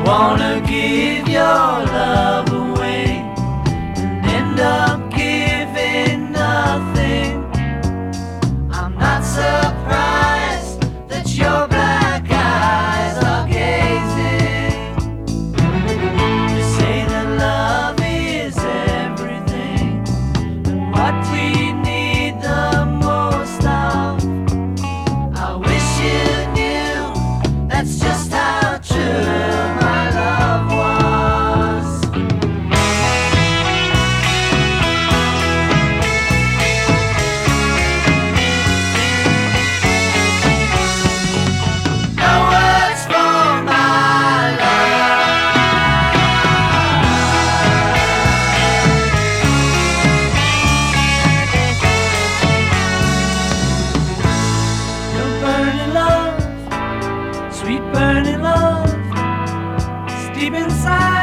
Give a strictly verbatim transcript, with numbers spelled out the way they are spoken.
wanna give your love away and end up giving nothing. I'm not surprised that your black eyes are gazing. You say that love is everything and what we need the most of. I wish you knew that's just how true my love was. No words for my love. Your burning love, sweet burning love, it's deep inside.